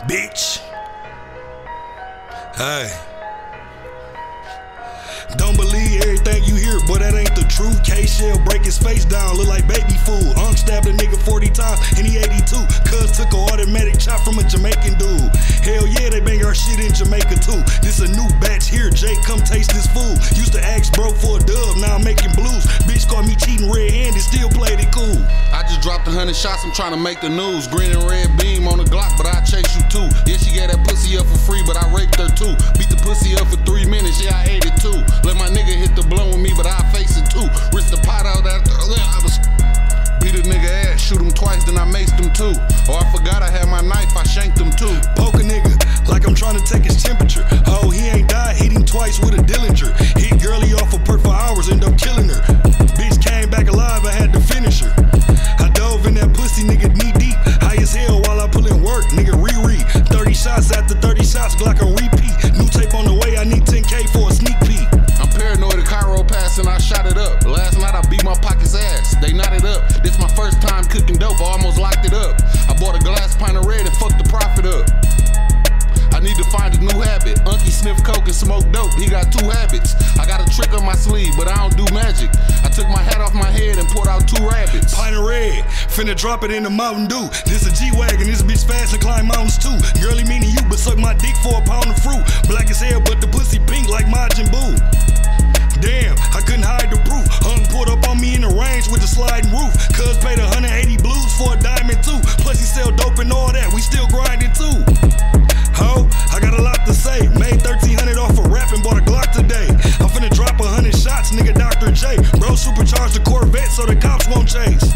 bitch. Hey. Don't believe everything you hear, but that ain't the truth. K-Shell break his face down, look like baby food. Stabbed a nigga 40 times and he 82. Cuz took an automatic chop from a Jamaican dude. Hell yeah, they bang our shit in Jamaica too. This a new batch here, Jake, come taste this food. Used to ask bro for a dub, now I'm making blues. Bitch caught me cheating red-handed, still played it cool. I just dropped 100 shots, I'm trying to make the news. Green and red beam on the Glock, but I chase you too. Yeah, she gave that pussy up for free, but I raped her too. Beat the pussy up for 3 minutes, yeah, I ate it too. Let my nigga hit the blow with me, but I face it too. Risk the pot out after I was beat a nigga ass, shoot him twice, then I maced him too. Or I forgot I had my knife, I shanked him too. Poke a nigga like I'm trying to take his temperature. Oh, he ain't died, hit him twice with a Dillinger. Hit girlie off a perk for hours, end up killing her. Bitch came back alive, I had to finish her. I dove in that pussy, nigga knee deep. High as hell while I pull in work, nigga re-read. 30 shots after 30 shots, Glock on repeat. New tape on the way, I need 10K for a sneak peek. I'm paranoid of Cairo pass and I shot it up. Last night I beat my pocket's ass, they knotted up. This my first time cooking dope, I almost locked it up. I bought a glass pint of red and fucked the profit up. I need to find a new habit. Unky sniff coke and smoke dope, he got 2 habits. I got a trick on my sleeve, but I don't do magic. I took my hat off my head and poured out 2 rabbits. Pint of red, finna drop it in the Mountain Dew. This a G-Wagon, this bitch fast and climb mountains too. Girlie meaning you, but suck my dick for a pound of fruit. Black as hell, but the pussy pink like Majin Buu. Damn, I couldn't hide the proof. Hung pulled up on me in the range with the sliding roof. Cuz paid 180 blues for a diamond too. Plus he sell dope and all that, we still grinding too. Ho, I got a lot to say. Made 1300 off of rap and bought a Glock today. I'm finna drop 100 shots, nigga Dr. J. Bro supercharged the Corvette so the cops won't chase.